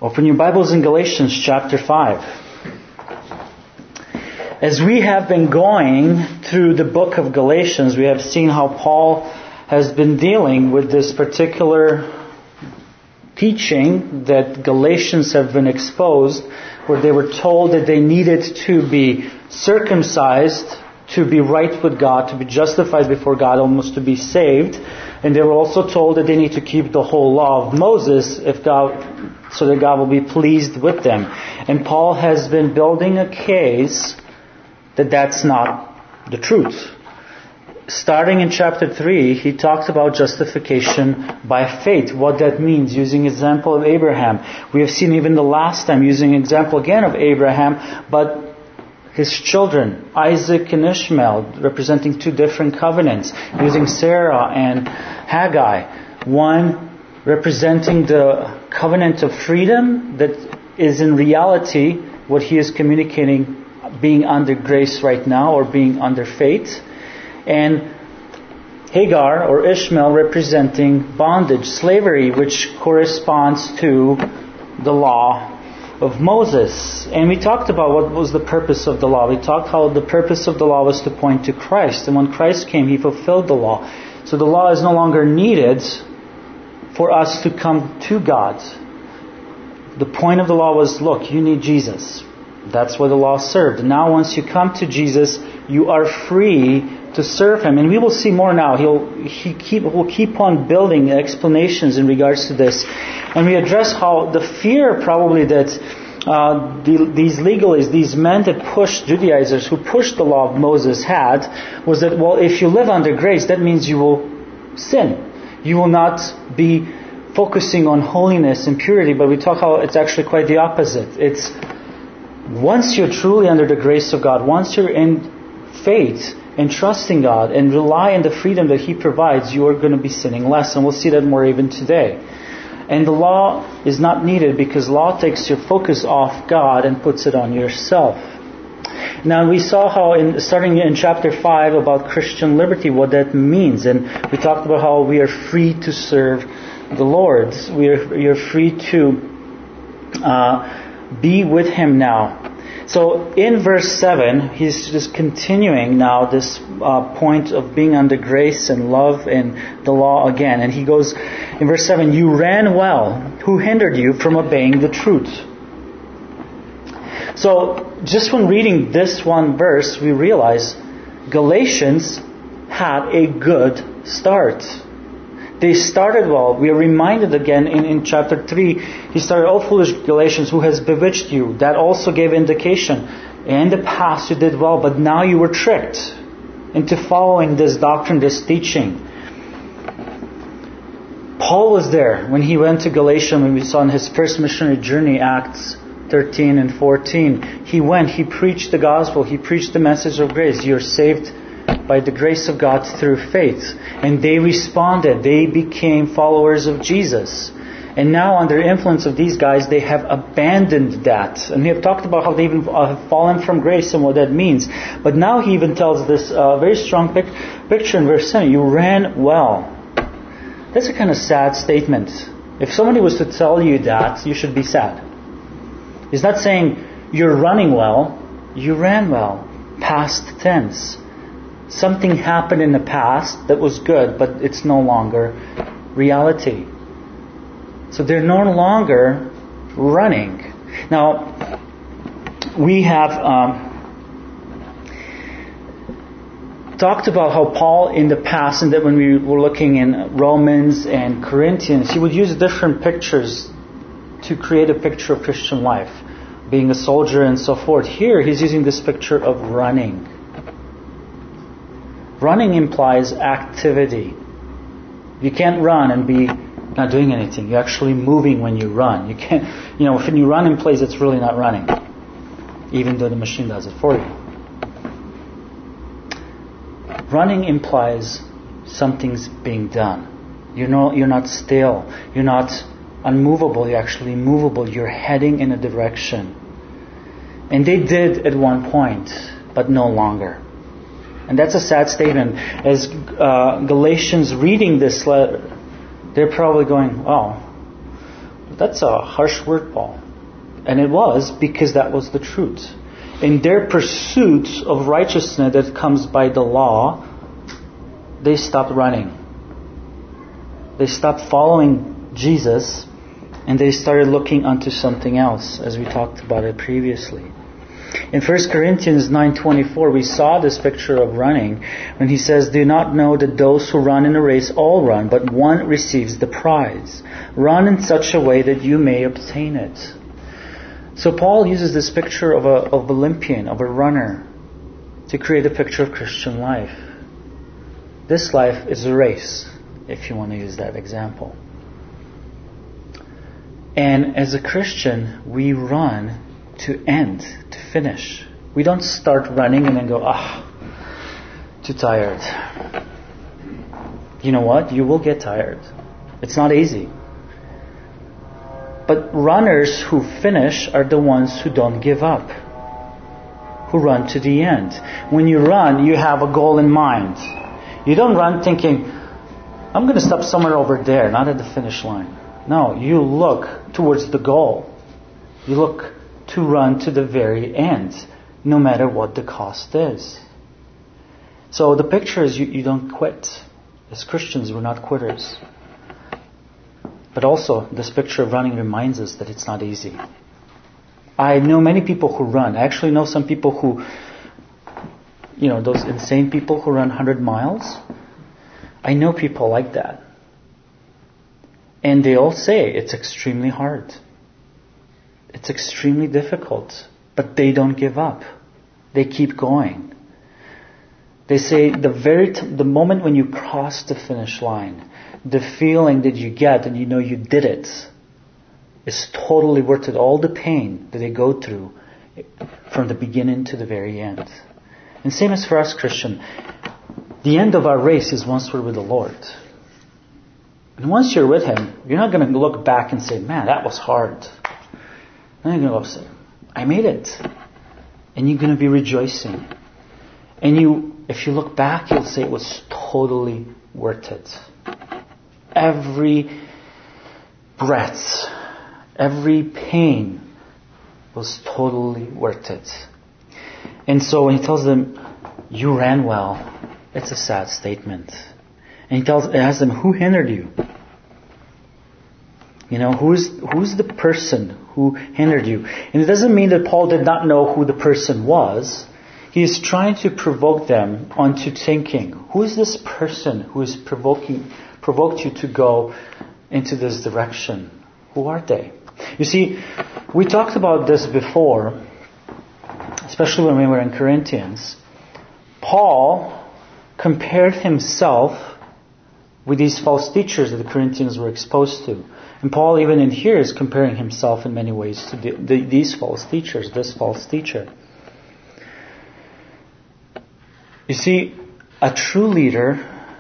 Open your Bibles in Galatians chapter 5. As we have been going through the book of Galatians, we have seen how Paul has been dealing with this particular teaching that Galatians have been exposed, where they were told that they needed to be circumcised to be right with God, to be justified before God, almost to be saved. And they were also told that they need to keep the whole law of Moses so that God will be pleased with them. And Paul has been building a case that that's not the truth. Starting in chapter 3, he talks about justification by faith, what that means, using example of Abraham. We have seen even the last time using example again of Abraham, but his children, Isaac and Ishmael, representing two different covenants, using Sarah and Haggai. One representing the covenant of freedom that is in reality what he is communicating, being under grace right now or being under faith. And Hagar or Ishmael representing bondage, slavery, which corresponds to the law of Moses. And we talked about what was the purpose of the law. We talked how the purpose of the law was to point to Christ. And when Christ came, He fulfilled the law. So the law is no longer needed for us to come to God. The point of the law was, look, you need Jesus. That's what the law served. And now once you come to Jesus, you are free to serve Him. And we will see more now. We'll keep on building explanations in regards to this. And we address how the fear probably that these legalists, these men that pushed, Judaizers who pushed the law of Moses had, was that, well, if you live under grace, that means you will sin. You will not be focusing on holiness and purity. But we talk how it's actually quite the opposite. It's once you're truly under the grace of God, once you're in faith and trusting God and rely on the freedom that He provides, you are going to be sinning less. And we'll see that more even today. And the law is not needed because law takes your focus off God and puts it on yourself. Now we saw how starting in chapter 5 about Christian liberty, what that means. And we talked about how we are free to serve the Lord. You're free to be with Him now. So in verse 7, he's just continuing now this point of being under grace and love and the law again. And he goes in verse 7, you ran well. Who hindered you from obeying the truth? So just when reading this one verse, we realize Galatians had a good start. They started well. We are reminded again in chapter 3, he started, O foolish Galatians, who has bewitched you? That also gave indication. In the past you did well, but now you were tricked into following this doctrine, this teaching. Paul was there when he went to Galatia, when we saw in his first missionary journey, Acts 13 and 14. He went, he preached the gospel, he preached the message of grace. You're saved by the grace of God through faith. And they responded. They became followers of Jesus. And now under the influence of these guys, they have abandoned that. And we have talked about how they even have fallen from grace and what that means. But now he even tells this very strong picture in verse 7. You ran well. That's a kind of sad statement. If somebody was to tell you that, you should be sad. He's not saying you're running well. You ran well. Past tense. Something happened in the past that was good, but it's no longer reality. So they're no longer running. Now, we have talked about how Paul in the past, and that when we were looking in Romans and Corinthians, he would use different pictures to create a picture of Christian life, being a soldier and so forth. Here, he's using this picture of running. Running implies activity. You can't run and be not doing anything. You're actually moving when you run. You can't, when you run in place, it's really not running, even though the machine does it for you. Running implies something's being done. You're not still. You're not unmovable. You're actually movable. You're heading in a direction. And they did at one point, but no longer. And that's a sad statement. As Galatians reading this letter, they're probably going, oh, That's a harsh word, Paul. And it was, because that was the truth. In their pursuit of righteousness that comes by the law, they stopped running. They stopped following Jesus, and they started looking unto something else, as we talked about it previously. In 1 Corinthians 9:24, we saw this picture of running when he says, "Do not know that those who run in a race all run, but one receives the prize. Run in such a way that you may obtain it." So Paul uses this picture of a Olympian, of a runner, to create a picture of Christian life. This life is a race, if you want to use that example. And as a Christian, we run to end, to finish. We don't start running and then go, too tired. You know what? You will get tired. It's not easy. But runners who finish are the ones who don't give up, who run to the end. When you run, you have a goal in mind. You don't run thinking, I'm going to stop somewhere over there, not at the finish line. No, you look towards the goal. You look to run to the very end, no matter what the cost is. So the picture is you don't quit. As Christians, we're not quitters. But also, this picture of running reminds us that it's not easy. I know many people who run. I actually know some people who, those insane people who run 100 miles. I know people like that. And they all say it's extremely hard. It's extremely difficult. But they don't give up. They keep going. They say the moment when you cross the finish line, the feeling that you get and you know you did it is totally worth it. All the pain that they go through from the beginning to the very end. And same as for us Christian. The end of our race is once we're with the Lord. And once you're with Him, you're not going to look back and say, man, that was hard. Then you're going to say, I made it. And you're going to be rejoicing. And if you look back, you'll say it was totally worth it. Every breath, every pain was totally worth it. And so when He tells them, you ran well, it's a sad statement. And He asks them, who hindered you? Who's the person who hindered you? And it doesn't mean that Paul did not know who the person was. He is trying to provoke them onto thinking, who is this person who is provoked you to go into this direction? Who are they? You see, we talked about this before, especially when we were in Corinthians. Paul compared himself with these false teachers that the Corinthians were exposed to. And Paul, even in here, is comparing himself in many ways to these false teachers, this false teacher. You see, a true leader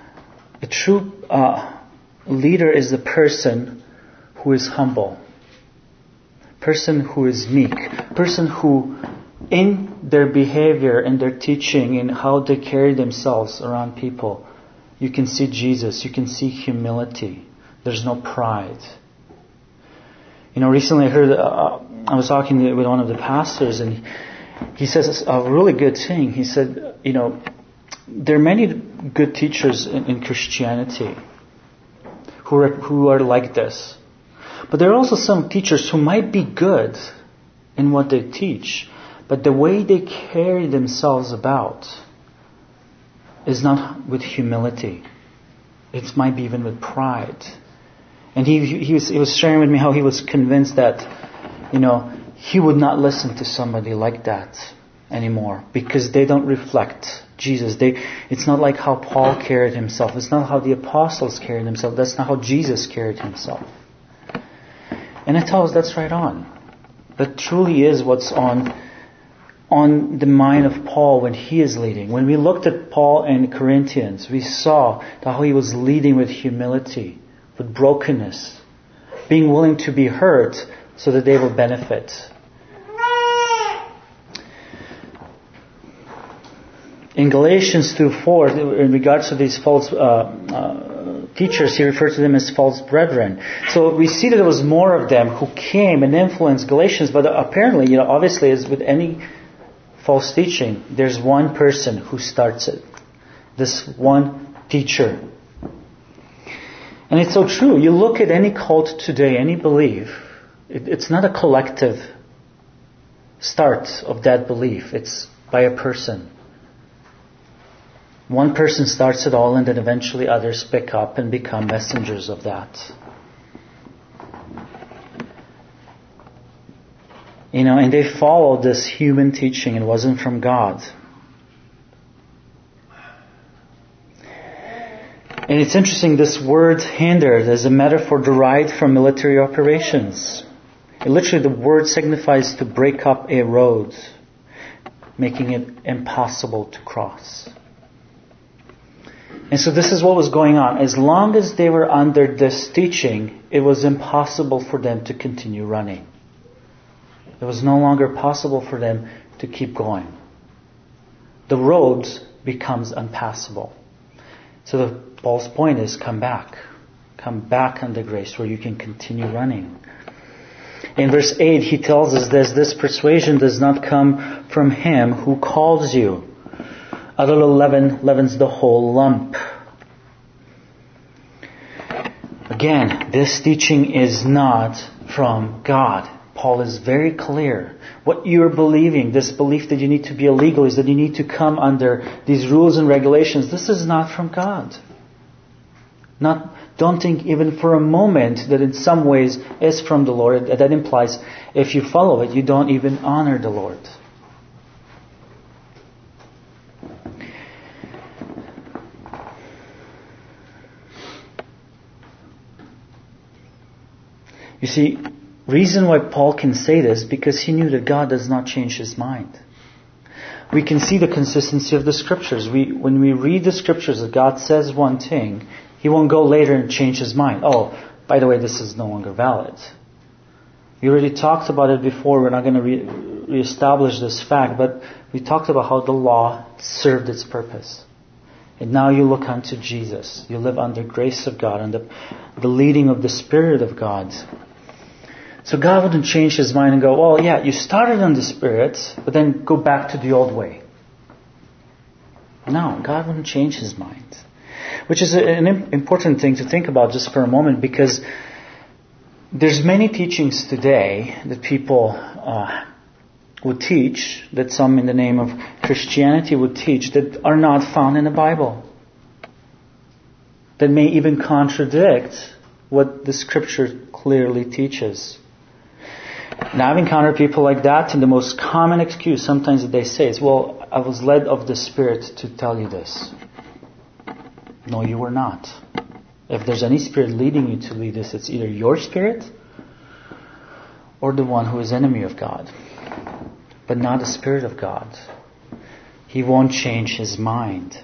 is the person who is humble, person who is meek, person who, in their behavior, in their teaching, in how they carry themselves around people, you can see Jesus, you can see humility. There's no pride. Recently I heard, I was talking with one of the pastors, and he says a really good thing. He said, there are many good teachers in Christianity who are like this. But there are also some teachers who might be good in what they teach, but the way they carry themselves about is not with humility. It might be even with pride. And he was sharing with me how he was convinced that, he would not listen to somebody like that anymore because they don't reflect Jesus. It's not like how Paul carried himself. It's not how the apostles carried themselves. That's not how Jesus carried himself. And I tell us that's right on. That truly is what's on the mind of Paul when he is leading. When we looked at Paul in Corinthians, we saw how he was leading with humility, with brokenness, being willing to be hurt so that they will benefit. In Galatians 2:4, in regards to these false teachers, he referred to them as false brethren. So we see that there was more of them who came and influenced Galatians, but apparently, obviously as with any false teaching, there's one person who starts it. This one teacher. And it's so true. You look at any cult today, any belief, it's not a collective start of that belief. It's by a person. One person starts it all, and then eventually others pick up and become messengers of that. And they followed this human teaching. It wasn't from God. And it's interesting, this word hindered is a metaphor derived from military operations. Literally, the word signifies to break up a road, making it impossible to cross. And so this is what was going on. As long as they were under this teaching, it was impossible for them to continue running. It was no longer possible for them to keep going. The road becomes unpassable. So Paul's point is, come back. Come back under grace where you can continue running. In verse 8, he tells us this persuasion does not come from him who calls you. A little leaven leavens the whole lump. Again, this teaching is not from God. Paul is very clear. What you're believing, this belief that you need to be a legalist, that you need to come under these rules and regulations, this is not from God. Don't think even for a moment that in some ways is from the Lord. That implies if you follow it, you don't even honor the Lord. You see, reason why Paul can say this, because he knew that God does not change his mind. We can see the consistency of the Scriptures. When we read the Scriptures, that God says one thing, he won't go later and change his mind. Oh, by the way, this is no longer valid. We already talked about it before. We're not going to reestablish this fact, but we talked about how the law served its purpose. And now you look unto Jesus. You live under grace of God and the leading of the Spirit of God. So God wouldn't change his mind and go, well, yeah, you started on the Spirit, but then go back to the old way. No, God wouldn't change his mind. Which is an important thing to think about just for a moment, because there's many teachings today that people would teach, that some in the name of Christianity would teach, that are not found in the Bible. That may even contradict what the Scripture clearly teaches. And I've encountered people like that, and the most common excuse sometimes that they say is, well, I was led of the Spirit to tell you this. No, you were not. If there's any spirit leading you to lead this, it's either your spirit or the one who is enemy of God. But not the Spirit of God. He won't change his mind.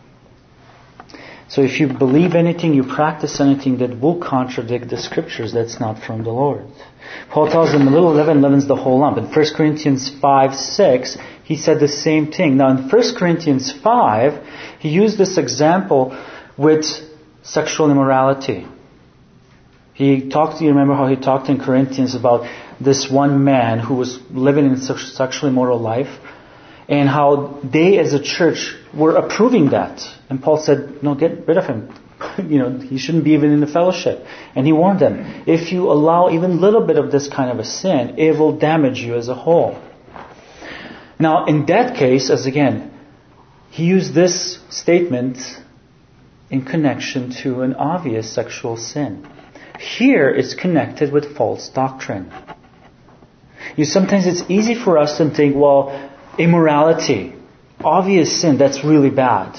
So if you believe anything, you practice anything that will contradict the Scriptures, that's not from the Lord. Paul tells them a little leaven leavens the whole lump. In 1 Corinthians 5:6, he said the same thing. Now in 1 Corinthians 5, he used this example with sexual immorality. You remember how he talked in Corinthians about this one man who was living in such sexually immoral life, and how they as a church were approving that. And Paul said, no, get rid of him. He shouldn't be even in the fellowship. And he warned them, if you allow even a little bit of this kind of a sin, it will damage you as a whole. Now, in that case, he used this statement in connection to an obvious sexual sin. Here, it's connected with false doctrine. Sometimes it's easy for us to think, well, immorality, obvious sin, that's really bad.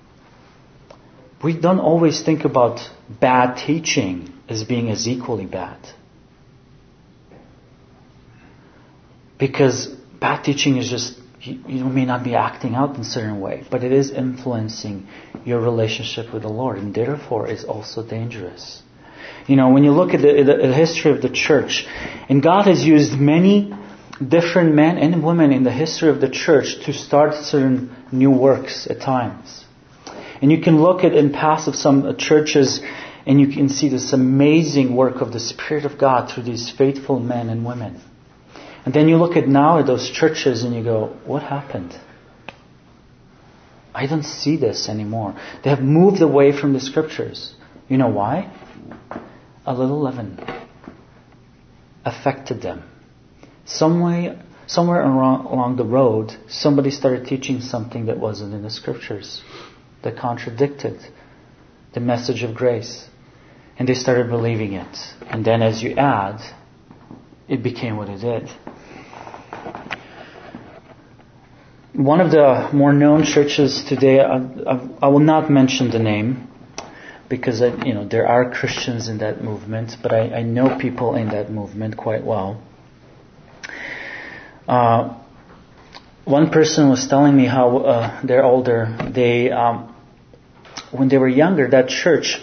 We don't always think about bad teaching as being as equally bad. Because bad teaching is just, you may not be acting out in a certain way, but it is influencing your relationship with the Lord, and therefore is also dangerous. When you look at the history of the church, and God has used many different men and women in the history of the church to start certain new works at times. And you can look at in past of some churches and you can see this amazing work of the Spirit of God through these faithful men and women. And then you look at now at those churches and you go, what happened? I don't see this anymore. They have moved away from the Scriptures. You know why? A little leaven affected them. Somewhere along the road, somebody started teaching something that wasn't in the Scriptures, that contradicted the message of grace. And they started believing it. And then as you add, it became what it did. One of the more known churches today, I will not mention the name, because there are Christians in that movement, but I know people in that movement quite well. One person was telling me how they're older. They, when they were younger, that church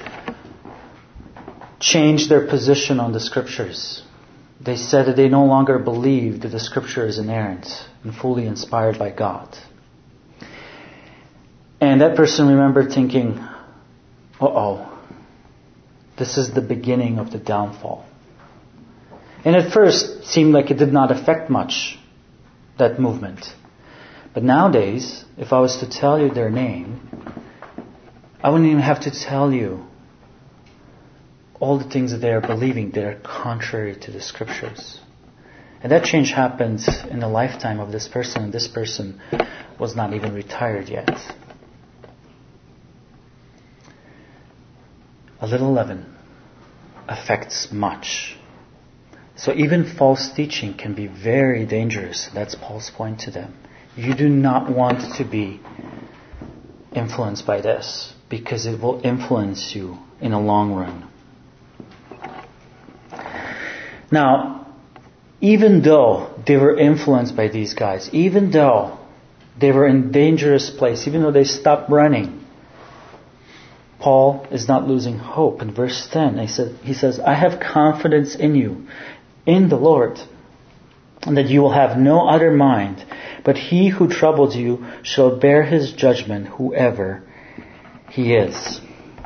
changed their position on the Scriptures. They said that they no longer believe that the Scripture is inerrant and fully inspired by God. And that person remembered thinking, this is the beginning of the downfall. And at first, it seemed like it did not affect much, that movement. But nowadays, if I was to tell you their name, I wouldn't even have to tell you all the things that they are believing that are contrary to the Scriptures. And that change happened in the lifetime of this person, and this person was not even retired yet. A little leaven affects much. So even false teaching can be very dangerous. That's Paul's point to them. You do not want to be influenced by this, because it will influence you in the long run. Now, even though they were influenced by these guys, even though they were in a dangerous place, even though they stopped running, Paul is not losing hope. In verse 10, he says, I have confidence in you, in the Lord, and that you will have no other mind, but he who troubles you shall bear his judgment, whoever he is.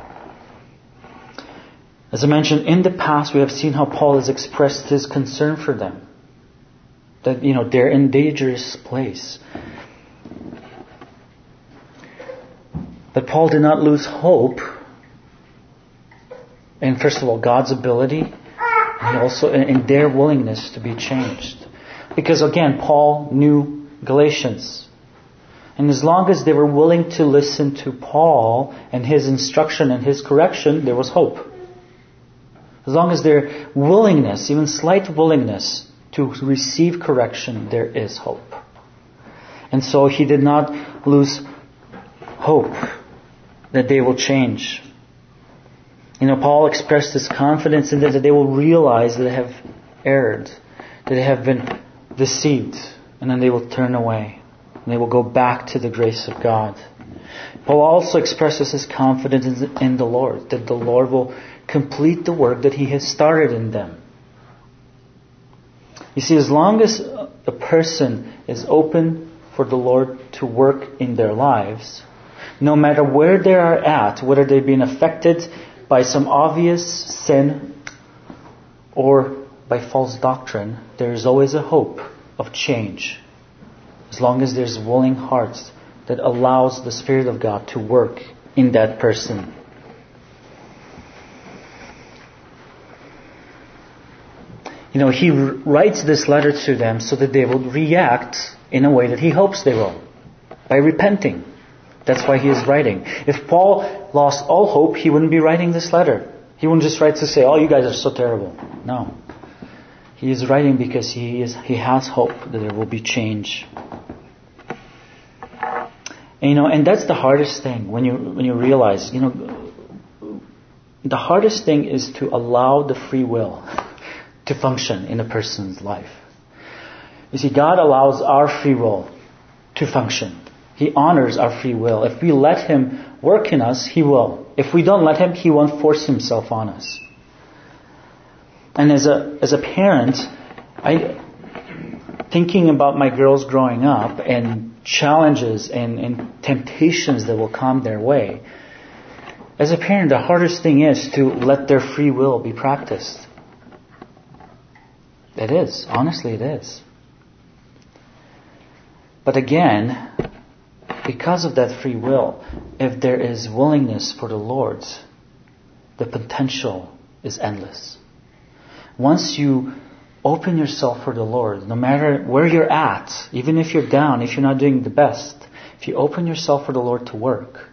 As I mentioned, in the past we have seen how Paul has expressed his concern for them. That, they're in a dangerous place. But Paul did not lose hope in, first of all, God's ability, and also in their willingness to be changed. Because again, Paul knew Galatians. And as long as they were willing to listen to Paul and his instruction and his correction, there was hope. As long as their willingness, even slight willingness to receive correction, there is hope. And so he did not lose hope that they will change. Paul expressed his confidence in that they will realize that they have erred, that they have been deceived, and then they will turn away, and they will go back to the grace of God. Paul also expresses his confidence in the Lord, that the Lord will complete the work that he has started in them. You see, as long as a person is open for the Lord to work in their lives, no matter where they are at, whether they've been affected by some obvious sin or by false doctrine, there is always a hope of change. As long as there's willing hearts that allows the Spirit of God to work in that person. He writes this letter to them so that they will react in a way that he hopes they will, by repenting. That's why he is writing. If Paul lost all hope, he wouldn't be writing this letter. He wouldn't just write to say, "Oh, you guys are so terrible." No. He is writing because he has hope that there will be change. And that's the hardest thing when you realize, the hardest thing is to allow the free will to function in a person's life. You see, God allows our free will to function. He honors our free will. If we let Him work in us, He will. If we don't let Him, He won't force Himself on us. And as a parent, thinking about my girls growing up and challenges and temptations that will come their way, As a parent, the hardest thing is to let their free will be practiced. It is. Honestly, it is. But again, because of that free will, if there is willingness for the Lord, the potential is endless. Once you open yourself for the Lord, no matter where you're at, even if you're down, if you're not doing the best, if you open yourself for the Lord to work,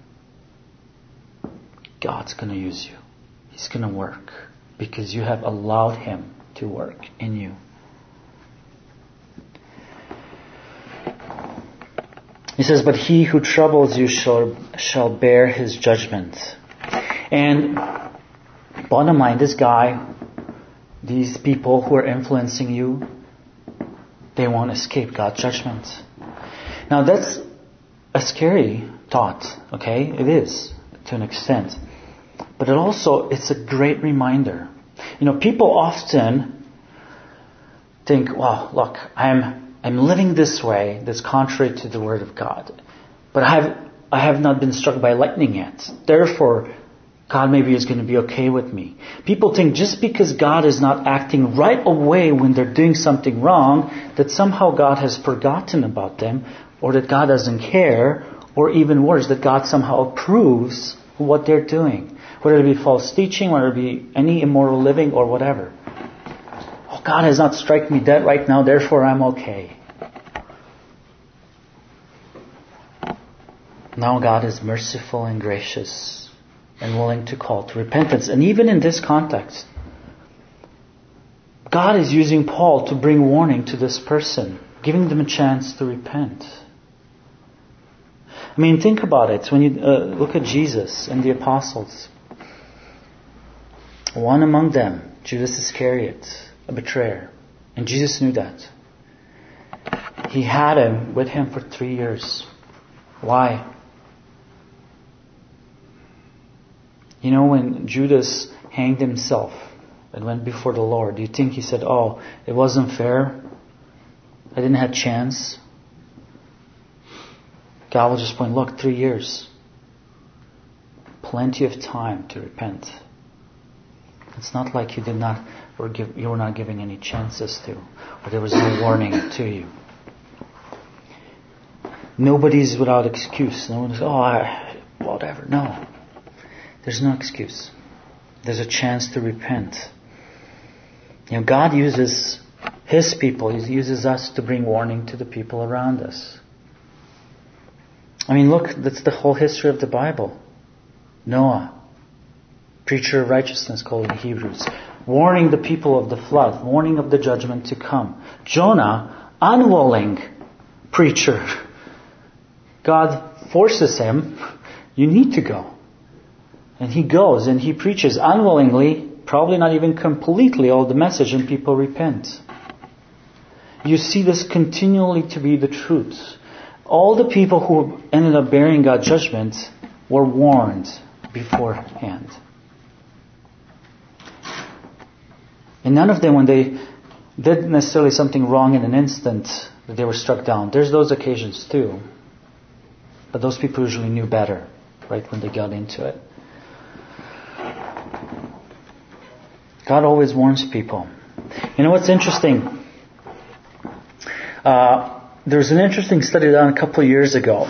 God's going to use you. He's going to work because you have allowed Him to work in you. He says, but he who troubles you shall bear his judgment. And bottom line, this guy, these people who are influencing you, they won't escape God's judgment. Now that's a scary thought, okay? It is, to an extent. But it's a great reminder. People often think, well, look, I'm living this way that's contrary to the Word of God. But I have not been struck by lightning yet. Therefore, God maybe is going to be okay with me. People think just because God is not acting right away when they're doing something wrong, that somehow God has forgotten about them, or that God doesn't care, or even worse, that God somehow approves what they're doing. Whether it be false teaching, whether it be any immoral living or whatever. Oh, God has not struck me dead right now, therefore I'm okay. Now God is merciful and gracious and willing to call to repentance. And even in this context, God is using Paul to bring warning to this person, giving them a chance to repent. I mean, think about it. When you look at Jesus and the apostles, one among them, Judas Iscariot, a betrayer. And Jesus knew that. He had him with him for 3 years. Why? When Judas hanged himself and went before the Lord, do you think he said, oh, it wasn't fair? I didn't have a chance? God will just point, look, 3 years. Plenty of time to repent. It's not like you were not giving any chances to, or there was no warning to you. Nobody's without excuse. No one's, whatever. No. There's no excuse. There's a chance to repent. God uses His people. He uses us to bring warning to the people around us. I mean, look, that's the whole history of the Bible. Noah, preacher of righteousness called in Hebrews, warning the people of the flood, warning of the judgment to come. Jonah, unwilling preacher. God forces him, you need to go. And he goes and he preaches unwillingly, probably not even completely all the message, and people repent. You see this continually to be the truth. All the people who ended up bearing God's judgment were warned beforehand. And none of them, when they did necessarily something wrong in an instant, that they were struck down. There's those occasions too. But those people usually knew better, right, when they got into it. God always warns people. What's interesting? There was an interesting study done a couple of years ago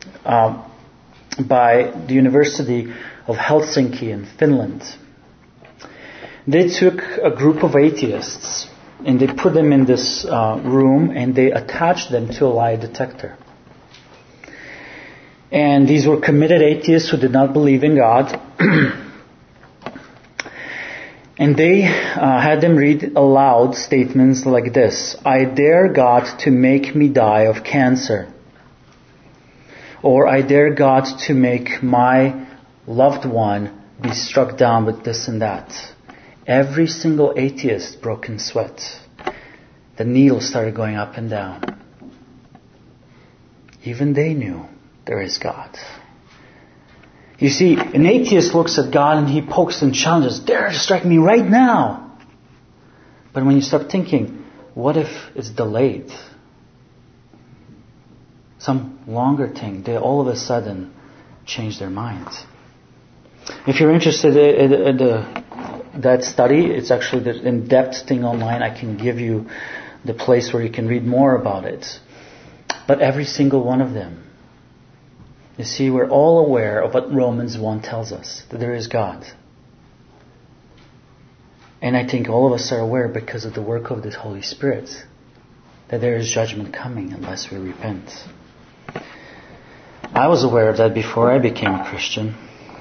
by the University of Helsinki in Finland. They took a group of atheists and they put them in this room and they attached them to a lie detector. And these were committed atheists who did not believe in God. And they had them read aloud statements like this: I dare God to make me die of cancer. Or I dare God to make my loved one be struck down with this and that. Every single atheist broke in sweat. The needle started going up and down. Even they knew there is God. You see, an atheist looks at God and he pokes and challenges, dare to strike me right now. But when you start thinking, what if it's delayed? Some longer thing, they all of a sudden change their minds. If you're interested in that study, it's actually the in-depth thing online. I can give you the place where you can read more about it. But every single one of them, you see, we're all aware of what Romans 1 tells us, that there is God. And I think all of us are aware because of the work of the Holy Spirit that there is judgment coming unless we repent. I was aware of that before I became a Christian.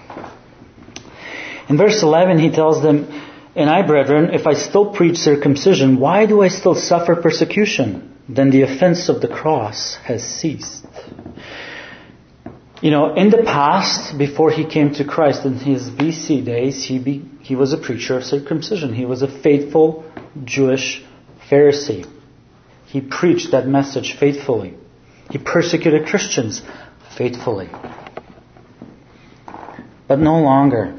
In verse 11 he tells them, "And I, brethren, if I still preach circumcision, why do I still suffer persecution? Then the offense of the cross has ceased." In the past, before he came to Christ, in his BC days, he was a preacher of circumcision. He was a faithful Jewish Pharisee. He preached that message faithfully. He persecuted Christians faithfully. But no longer.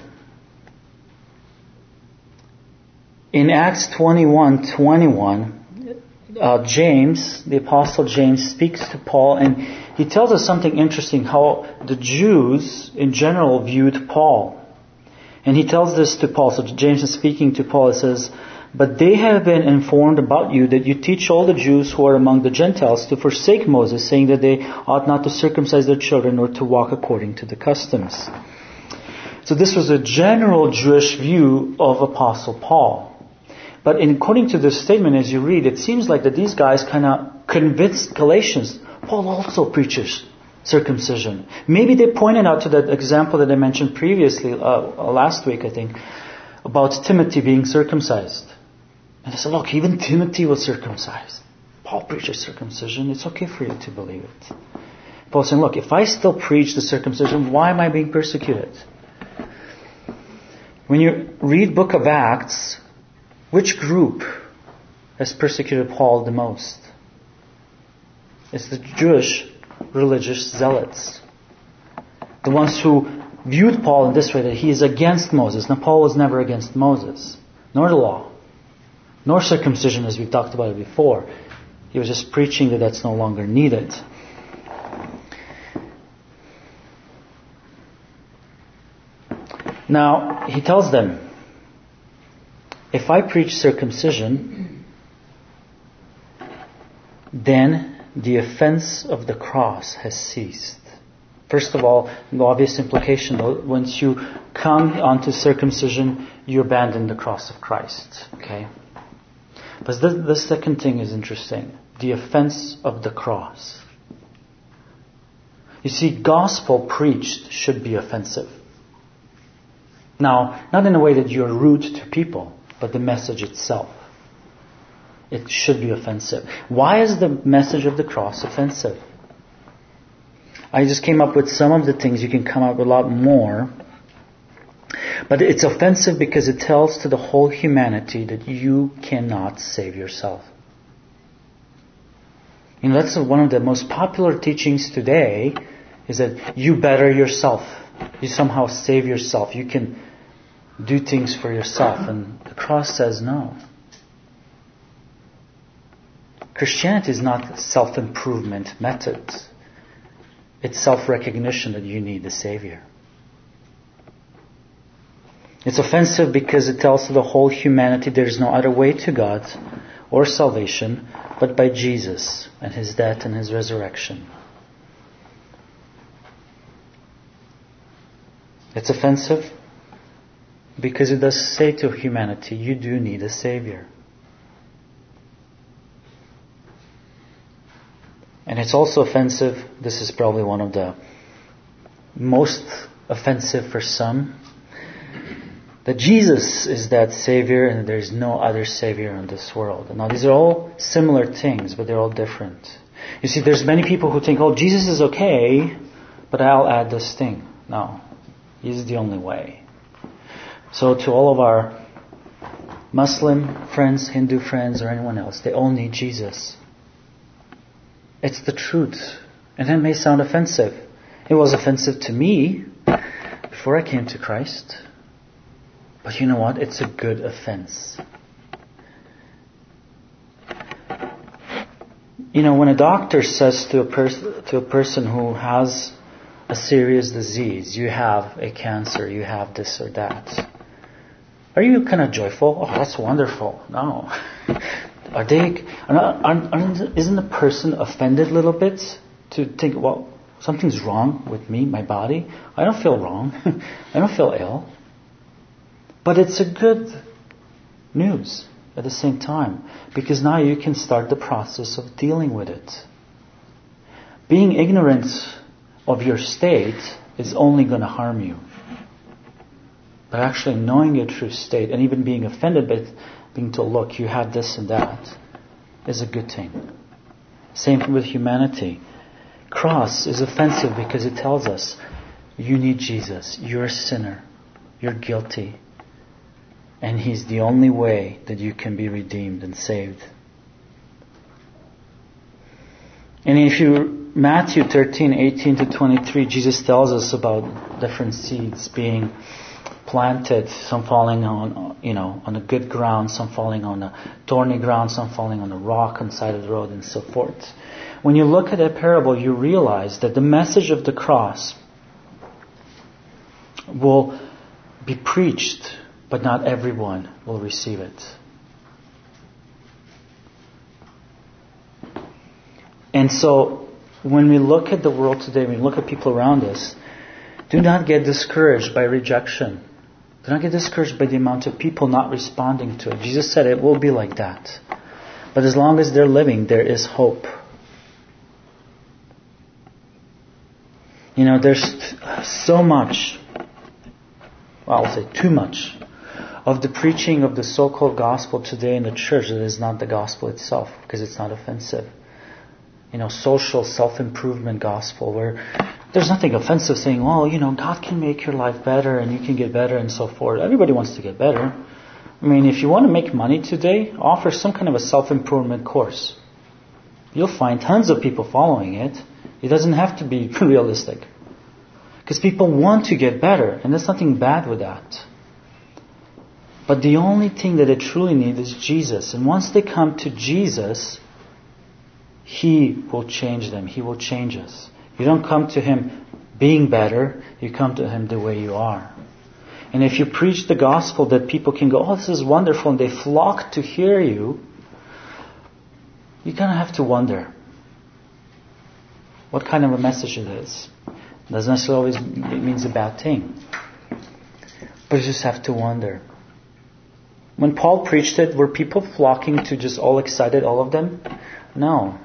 In Acts 21:21, James, the Apostle James, speaks to Paul, and he tells us something interesting, how the Jews in general viewed Paul. And he tells this to Paul. So James is speaking to Paul. It says, "But they have been informed about you that you teach all the Jews who are among the Gentiles to forsake Moses, saying that they ought not to circumcise their children or to walk according to the customs." So this was a general Jewish view of Apostle Paul. But according to this statement, as you read, it seems like that these guys kind of convinced Galatians, Paul also preaches circumcision. Maybe they pointed out to that example that I mentioned previously, last week I think, about Timothy being circumcised. And they said, look, even Timothy was circumcised. Paul preaches circumcision. It's okay for you to believe it. Paul's saying, look, if I still preach the circumcision, why am I being persecuted? When you read Book of Acts, which group has persecuted Paul the most? It's the Jewish religious zealots. The ones who viewed Paul in this way, that he is against Moses. Now, Paul was never against Moses, nor the law, nor circumcision, as we've talked about it before. He was just preaching that that's no longer needed. Now, he tells them, if I preach circumcision, then the offense of the cross has ceased. First of all, the obvious implication, once you come onto circumcision, you abandon the cross of Christ. Okay? But the second thing is interesting. The offense of the cross. You see, gospel preached should be offensive. Now, not in a way that you're rude to people, but the message itself. It should be offensive. Why is the message of the cross offensive? I just came up with some of the things. You can come up with a lot more. But it's offensive because it tells to the whole humanity that you cannot save yourself. That's one of the most popular teachings today, is that you better yourself. You somehow save yourself. You can do things for yourself. And the cross says no. Christianity is not a self-improvement method. It's self-recognition that you need a Savior. It's offensive because it tells to the whole humanity there is no other way to God or salvation but by Jesus and His death and His resurrection. It's offensive because it does say to humanity, you do need a Savior. And it's also offensive, this is probably one of the most offensive for some, that Jesus is that Savior and there is no other Savior in this world. Now these are all similar things, but they're all different. You see, there's many people who think, oh, Jesus is okay, but I'll add this thing. No, He's the only way. So to all of our Muslim friends, Hindu friends, or anyone else, they all need Jesus. It's the truth. And that may sound offensive. It was offensive to me before I came to Christ. But you know what? It's a good offense. When a doctor says to a person who has a serious disease, you have a cancer, you have this or that, are you kind of joyful? Oh, that's wonderful. No. Isn't the person offended a little bit to think, well, something's wrong with me, my body? I don't feel wrong. I don't feel ill. But it's a good news at the same time, because now you can start the process of dealing with it. Being ignorant of your state is only going to harm you. But actually knowing your true state and even being offended by being told, look, you have this and that, is a good thing. Same with humanity. Cross is offensive because it tells us, you need Jesus. You're a sinner. You're guilty. And He's the only way that you can be redeemed and saved. And if you, Matthew 13:18-23, Jesus tells us about different seeds being planted, some falling on a good ground, some falling on a thorny ground, some falling on a rock on the side of the road, and so forth. When you look at that parable, you realize that the message of the cross will be preached, but not everyone will receive it. And so, when we look at the world today, when we look at people around us, do not get discouraged by rejection. Do not get discouraged by the amount of people not responding to it. Jesus said it will be like that. But as long as they're living, there is hope. There's so much, well, I'll say too much, of the preaching of the so-called gospel today in the church that is not the gospel itself, because it's not offensive. Social self-improvement gospel where there's nothing offensive saying, well, God can make your life better and you can get better and so forth. Everybody wants to get better. I mean, if you want to make money today, offer some kind of a self-improvement course. You'll find tons of people following it. It doesn't have to be realistic. Because people want to get better, and there's nothing bad with that. But the only thing that they truly need is Jesus. And once they come to Jesus, He will change them. He will change us. You don't come to Him being better. You come to Him the way you are. And if you preach the gospel that people can go, oh, this is wonderful, and they flock to hear you, you're going to have to wonder what kind of a message it is. It doesn't necessarily always mean a bad thing. But you just have to wonder. When Paul preached it, were people flocking to just all excited, all of them? No.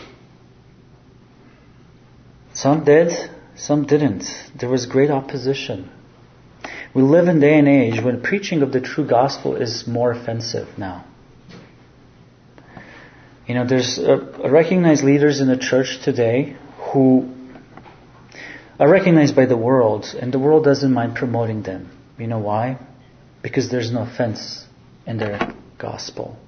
Some did, some didn't. There was great opposition. We live in a day and age when preaching of the true gospel is more offensive now. There's recognized leaders in the church today who are recognized by the world, and the world doesn't mind promoting them. You know why? Because there's no offense in their gospel.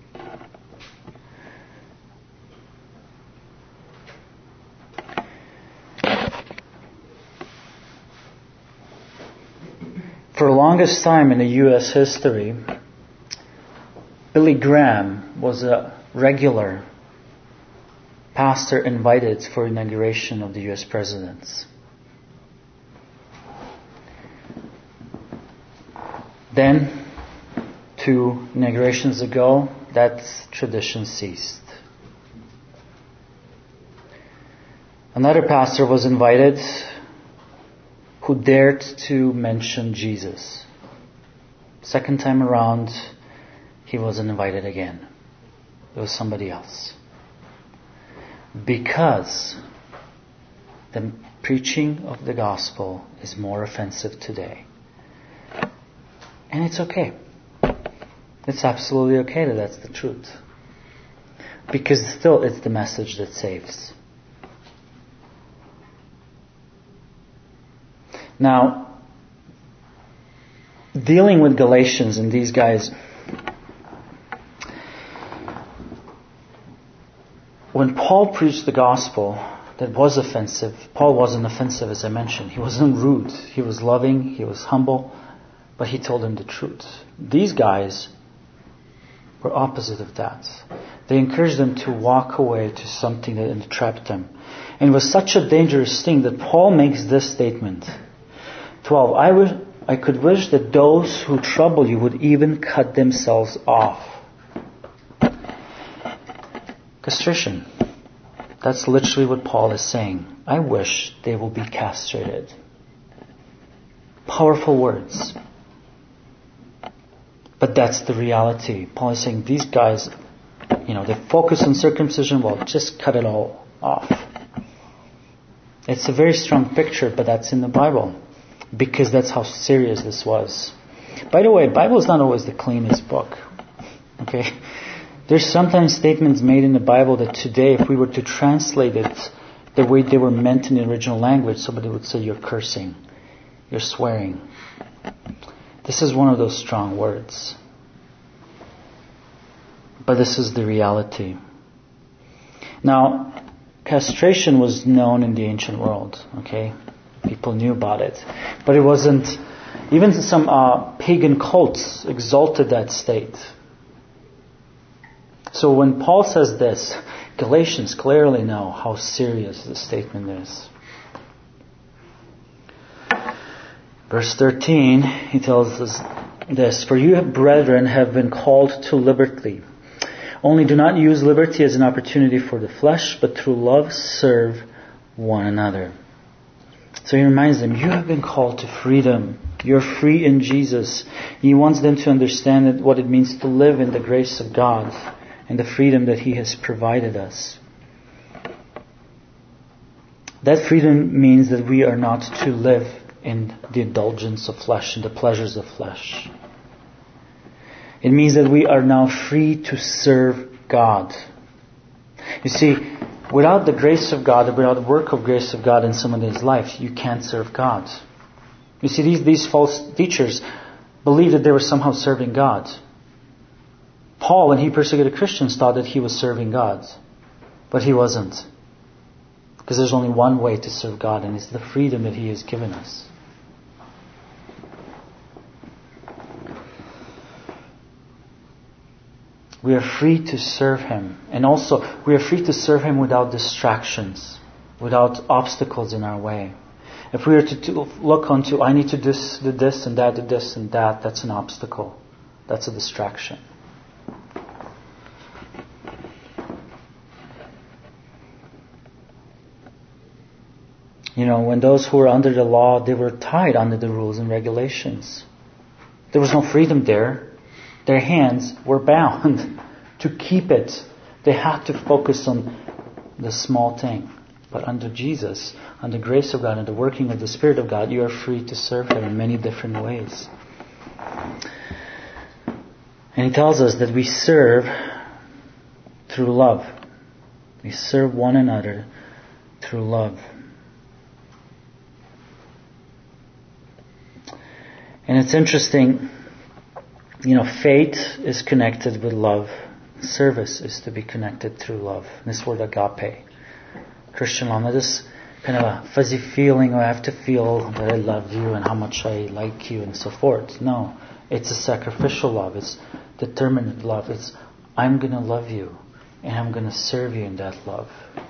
For the longest time in the U.S. history, Billy Graham was a regular pastor invited for inauguration of the U.S. presidents. Then, 2 inaugurations ago, that tradition ceased. Another pastor was invited who dared to mention Jesus. Second time around, he wasn't invited again. It was somebody else. Because the preaching of the gospel is more offensive today. And it's okay. It's absolutely okay that that's the truth. Because still it's the message that saves. Now, dealing with Galatians and these guys, when Paul preached the gospel that was offensive, Paul wasn't offensive, as I mentioned. He wasn't rude. He was loving. He was humble. But he told them the truth. These guys were opposite of that. They encouraged them to walk away to something that entrapped them. And it was such a dangerous thing that Paul makes this statement. 12, I could wish that those who trouble you would even cut themselves off. Castration. That's literally what Paul is saying. I wish they will be castrated. Powerful words. But that's the reality. Paul is saying these guys, they focus on circumcision, well, just cut it all off. It's a very strong picture, but that's in the Bible. Because that's how serious this was. By the way, Bible is not always the cleanest book. Okay? There's sometimes statements made in the Bible that today, if we were to translate it the way they were meant in the original language, somebody would say you're cursing, you're swearing. This is one of those strong words. But this is the reality. Now, castration was known in the ancient world, okay? People knew about it. But it wasn't, even some pagan cults exalted that state. So when Paul says this, Galatians clearly know how serious the statement is. Verse 13, he tells us this, "For you, brethren, have been called to liberty. Only do not use liberty as an opportunity for the flesh, but through love serve one another." So he reminds them, you have been called to freedom. You're free in Jesus. He wants them to understand what it means to live in the grace of God and the freedom that He has provided us. That freedom means that we are not to live in the indulgence of flesh and the pleasures of flesh. It means that we are now free to serve God. You see, without the grace of God, without the work of grace of God in somebody's life, you can't serve God. You see, these false teachers believed that they were somehow serving God. Paul, when he persecuted Christians, thought that he was serving God. But he wasn't. Because there's only one way to serve God, and it's the freedom that He has given us. We are free to serve Him. And also, we are free to serve Him without distractions, without obstacles in our way. If we are to look onto, I need to do this and that, do this and that, that's an obstacle. That's a distraction. When those who were under the law, they were tied under the rules and regulations. There was no freedom there. Their hands were bound to keep it. They had to focus on the small thing. But under Jesus, under the grace of God and the working of the Spirit of God, you are free to serve Him in many different ways. And He tells us that we serve through love. We serve one another through love. And it's interesting, faith is connected with love. Service is to be connected through love. This word agape. Christian love, not this kind of a fuzzy feeling, I have to feel that I love you and how much I like you and so forth. No, it's a sacrificial love. It's determined love. It's, I'm going to love you and I'm going to serve you in that love.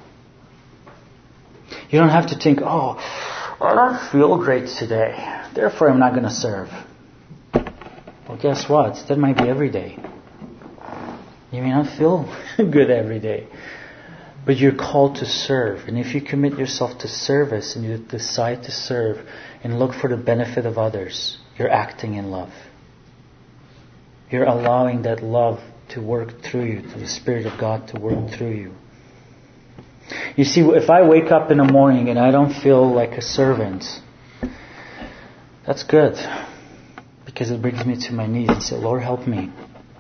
You don't have to think, I don't feel great today, therefore I'm not going to serve. Well, guess what? That might be every day. You may not feel good every day. But you're called to serve. And if you commit yourself to service and you decide to serve and look for the benefit of others, you're acting in love. You're allowing that love to work through you, to the Spirit of God to work through you. You see, if I wake up in the morning and I don't feel like a servant, that's good. Because it brings me to my knees and say, Lord, help me.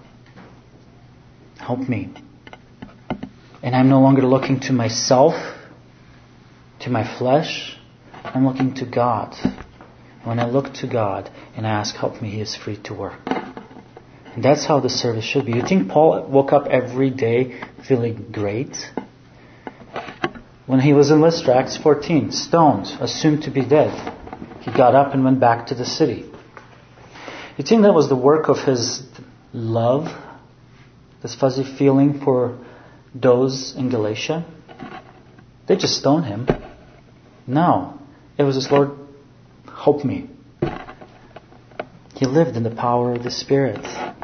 Help me. And I'm no longer looking to myself, to my flesh. I'm looking to God. And when I look to God and I ask, help me, He is free to work. And that's how the service should be. You think Paul woke up every day feeling great? When he was in Lystra, Acts 14, stoned, assumed to be dead, he got up and went back to the city. You think that was the work of his love this fuzzy feeling for those in Galatia? They just stoned him. No. It was this, Lord, help me. He lived in the power of the Spirit.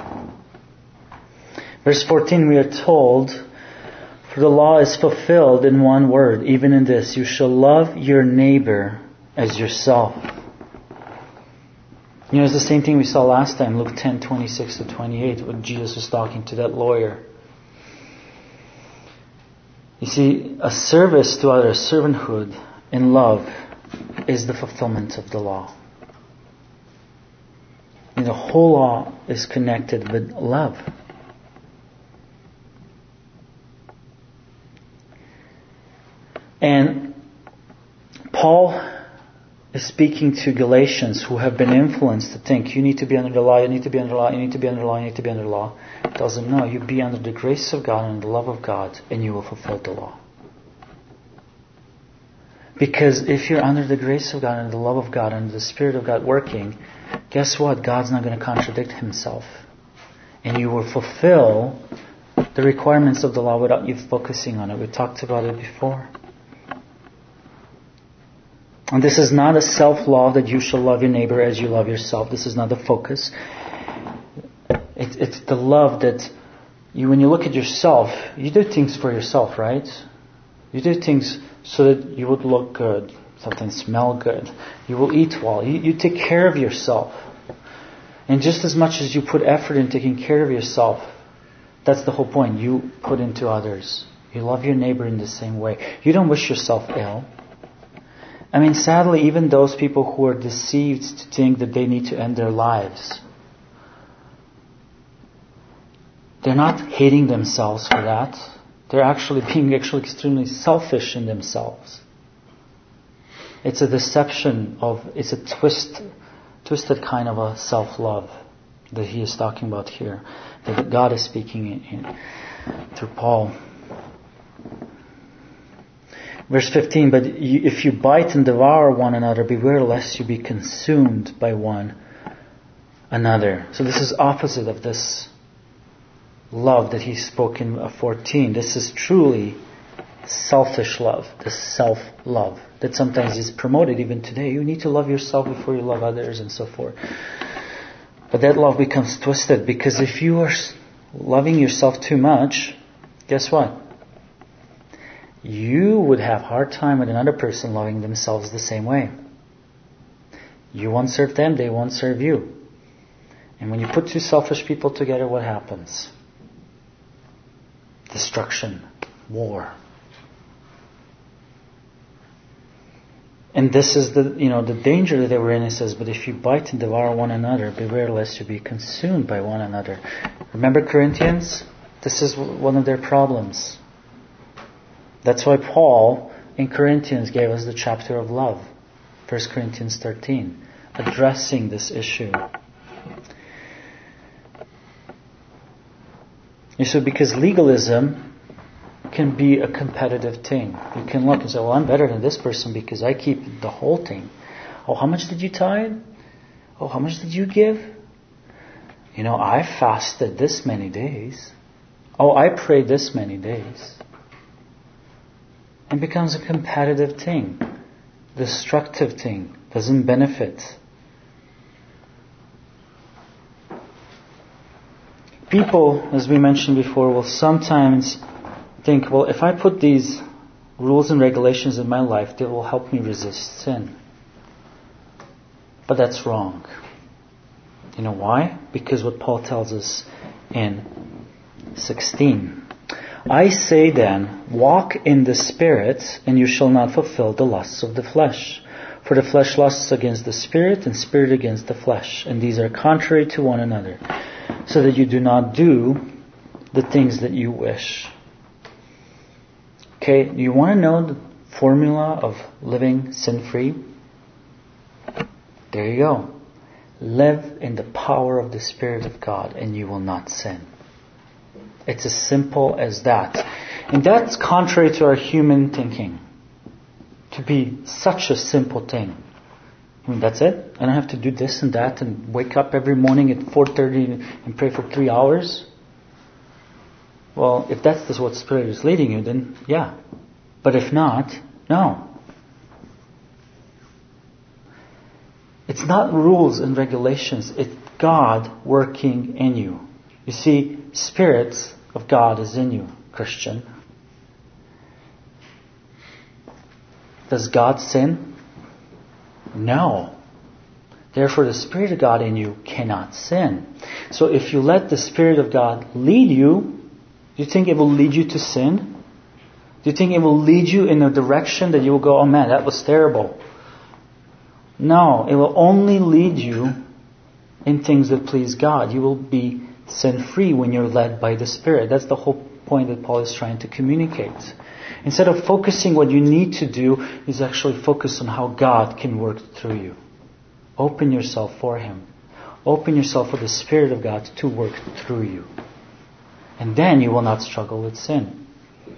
Verse 14, we are told, for the law is fulfilled in one word, even in this, you shall love your neighbor as yourself. You know, it's the same thing we saw last time, Luke 10:26-28, when Jesus was talking to that lawyer. You see, a service to others, servanthood in love, is the fulfillment of the law. And the whole law is connected with love. And Paul is speaking to Galatians who have been influenced to think, you need to be under the law, you need to be under the law, you need to be under the law, you need to be under the law. He tells them, no, you be under the grace of God and the love of God, and you will fulfill the law. Because if you're under the grace of God and the love of God and the Spirit of God working, guess what? God's not going to contradict Himself. And you will fulfill the requirements of the law without you focusing on it. We talked about it before. And this is not a self-law that you shall love your neighbor as you love yourself. This is not the focus. It's the love that you, when you look at yourself, you do things for yourself, right? You do things so that you would look good, something smell good. You will eat well. You take care of yourself. And just as much as you put effort in taking care of yourself, that's the whole point. You put into others. You love your neighbor in the same way. You don't wish yourself ill. I mean, sadly, even those people who are deceived to think that they need to end their lives, they're not hating themselves for that. They're actually being extremely selfish in themselves. It's a deception it's a twisted kind of a self-love that he is talking about here, that God is speaking through Paul. Verse 15, but if you bite and devour one another, beware lest you be consumed by one another. So this is opposite of this love that he spoke in 14. This is truly selfish love, this self-love that sometimes is promoted even today. You need to love yourself before you love others and so forth. But that love becomes twisted, because if you are loving yourself too much, guess what? You would have a hard time with another person loving themselves the same way. You won't serve them, they won't serve you. And when you put two selfish people together, what happens? Destruction, war. And this is the danger that they were in. It says, but if you bite and devour one another, beware lest you be consumed by one another. Remember Corinthians? This is one of their problems. That's why Paul in Corinthians gave us the chapter of love, 1 Corinthians 13, addressing this issue. And so because legalism can be a competitive thing. You can look and say, well, I'm better than this person because I keep the whole thing. Oh, how much did you tithe? Oh, how much did you give? I fasted this many days. Oh, I prayed this many days. It becomes a competitive thing, destructive thing, doesn't benefit. People, as we mentioned before, will sometimes think, well, if I put these rules and regulations in my life, they will help me resist sin. But that's wrong. You know why? Because what Paul tells us in 16. I say then, walk in the Spirit, and you shall not fulfill the lusts of the flesh. For the flesh lusts against the Spirit, and Spirit against the flesh. And these are contrary to one another, so that you do not do the things that you wish. Okay, you want to know the formula of living sin-free? There you go. Live in the power of the Spirit of God, and you will not sin. It's as simple as that. And that's contrary to our human thinking. To be such a simple thing. I mean, that's it? I don't have to do this and that and wake up every morning at 4:30 and pray for 3 hours? Well, if that's what Spirit is leading you, then yeah. But if not, no. It's not rules and regulations. It's God working in you. You see, Spirit of God is in you, Christian. Does God sin? No. Therefore, the Spirit of God in you cannot sin. So if you let the Spirit of God lead you, do you think it will lead you to sin? Do you think it will lead you in a direction that you will go, oh man, that was terrible? No, it will only lead you in things that please God. You will be sin-free when you're led by the Spirit. That's the whole point that Paul is trying to communicate. Instead of focusing what you need to do, is actually focus on how God can work through you. Open yourself for Him. Open yourself for the Spirit of God to work through you. And then you will not struggle with sin.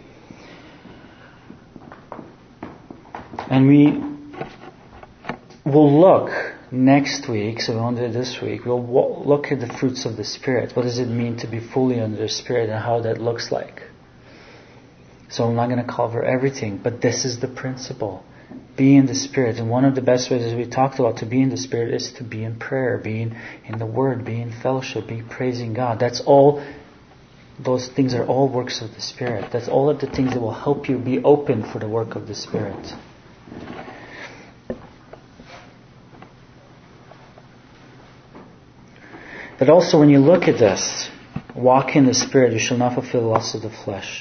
And we will look next week, so we won't do it this week, we'll look at the fruits of the Spirit. What does it mean to be fully under the Spirit and how that looks like? So I'm not going to cover everything, but this is the principle. Be in the Spirit. And one of the best ways, as we talked about, to be in the Spirit is to be in prayer, be in the Word, be in fellowship, be praising God. That's all. Those things are all works of the Spirit. That's all of the things that will help you be open for the work of the Spirit. But also when you look at this, walk in the Spirit, you shall not fulfill the lusts of the flesh,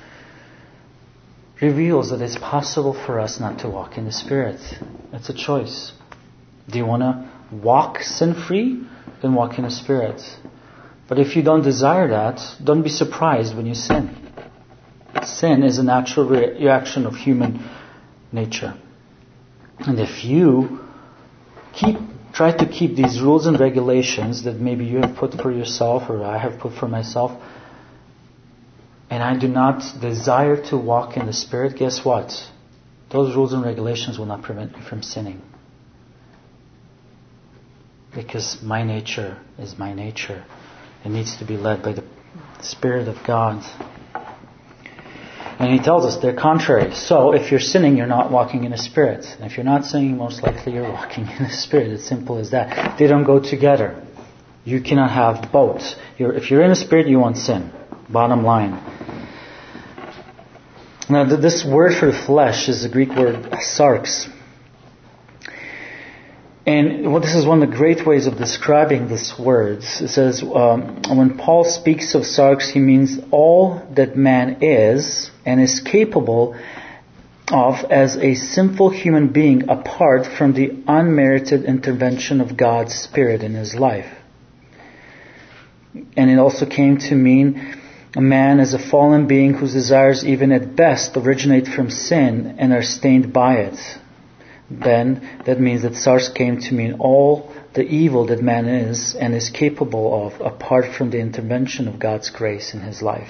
reveals that it's possible for us not to walk in the Spirit. It's a choice. Do you want to walk sin-free? Then walk in the Spirit. But if you don't desire that, don't be surprised when you sin. Sin is a natural reaction of human nature. And if you try to keep these rules and regulations that maybe you have put for yourself or I have put for myself, and I do not desire to walk in the Spirit, guess what? Those rules and regulations will not prevent me from sinning. Because my nature is my nature. It needs to be led by the Spirit of God. And He tells us they're contrary. So if you're sinning, you're not walking in the Spirit. And if you're not sinning, most likely you're walking in the Spirit. It's simple as that. They don't go together. You cannot have both. If you're in the Spirit, you won't sin. Bottom line. Now, this word for flesh is the Greek word sarx. And this is one of the great ways of describing this word. It says, when Paul speaks of sarx, he means all that man is and is capable of as a sinful human being apart from the unmerited intervention of God's Spirit in his life. And it also came to mean a man as a fallen being whose desires even at best originate from sin and are stained by it. Then that means that sarx came to mean all the evil that man is and is capable of apart from the intervention of God's grace in his life.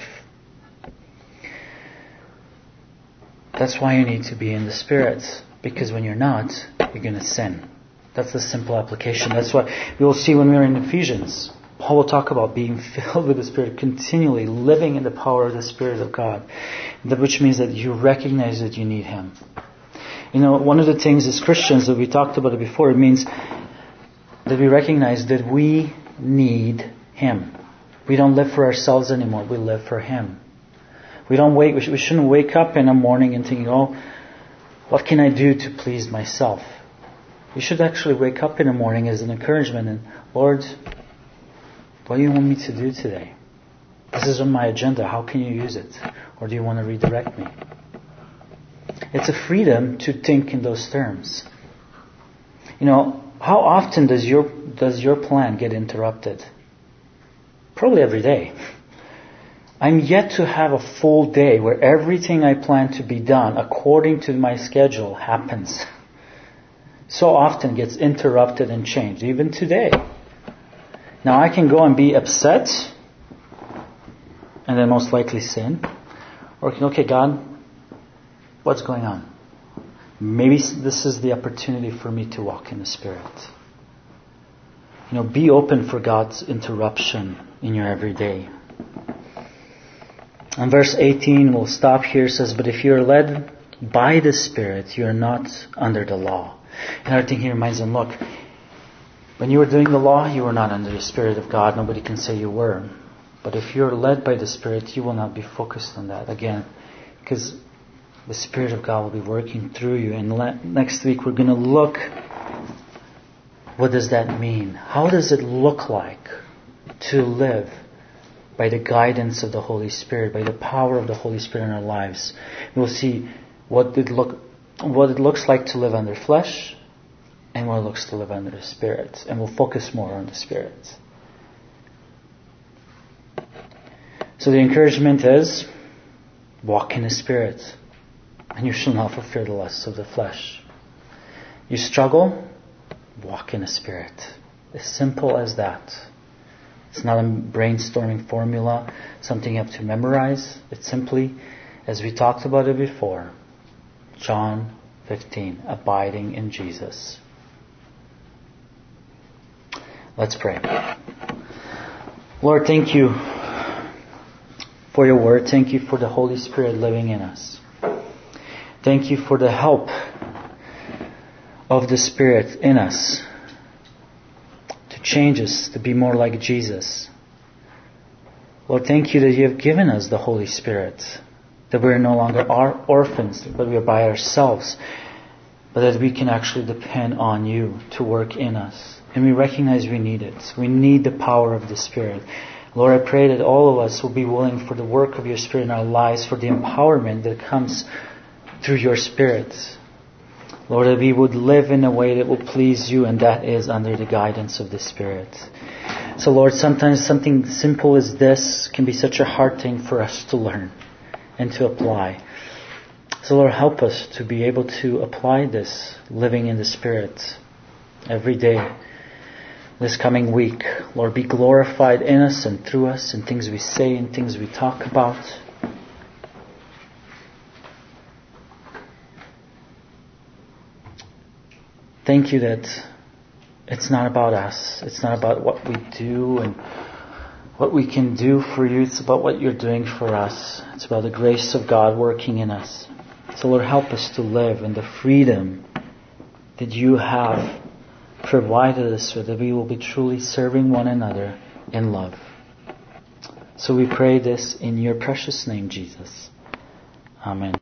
That's why you need to be in the Spirit, because when you're not, you're going to sin. That's the simple application. That's what we will see when we're in Ephesians. Paul will talk about being filled with the Spirit, continually living in the power of the Spirit of God, which means that you recognize that you need Him. You know, one of the things as Christians that we talked about it before, it means that we recognize that we need Him. We don't live for ourselves anymore. We live for Him. We shouldn't wake up in the morning and thinking, oh, what can I do to please myself? We should actually wake up in the morning as an encouragement and, Lord, what do you want me to do today? This is on my agenda. How can you use it? Or do you want to redirect me? It's a freedom to think in those terms. You know, how often does your plan get interrupted? Probably every day. I'm yet to have a full day where everything I plan to be done according to my schedule happens. So often gets interrupted and changed, even today. Now I can go and be upset and then most likely sin. Or, okay, God, what's going on? Maybe this is the opportunity for me to walk in the Spirit. You know, be open for God's interruption in your everyday. In verse 18, we'll stop here, it says, but if you are led by the Spirit, you are not under the law. Another thing he reminds them, look, when you were doing the law, you were not under the Spirit of God. Nobody can say you were. But if you're led by the Spirit, you will not be focused on that. Again, because the Spirit of God will be working through you. And next week we're going to look, what does that mean? How does it look like to live by the guidance of the Holy Spirit, by the power of the Holy Spirit in our lives? We'll see what it looks like to live under flesh, and what it looks to live under the Spirit. And we'll focus more on the Spirit. So the encouragement is, walk in the Spirit, and you shall not fulfill the lusts of the flesh. You struggle, walk in the Spirit. As simple as that. It's not a brainstorming formula, something you have to memorize. It's simply, as we talked about it before, John 15, abiding in Jesus. Let's pray. Lord, thank you for your word. Thank you for the Holy Spirit living in us. Thank you for the help of the Spirit in us to change us, to be more like Jesus. Lord, thank you that you have given us the Holy Spirit, that we are no longer orphans, but we are by ourselves, but that we can actually depend on you to work in us. And we recognize we need it. We need the power of the Spirit. Lord, I pray that all of us will be willing for the work of your Spirit in our lives, for the empowerment that comes through your Spirit. Lord, that we would live in a way that will please you, and that is under the guidance of the Spirit. So Lord, sometimes something simple as this can be such a hard thing for us to learn and to apply. So Lord, help us to be able to apply this, living in the Spirit, every day. This coming week, Lord, be glorified in us and through us, in things we say and things we talk about. Thank you that it's not about us. It's not about what we do and what we can do for you. It's about what you're doing for us. It's about the grace of God working in us. So Lord, help us to live in the freedom that you have provided us so that we will be truly serving one another in love. So we pray this in your precious name, Jesus. Amen.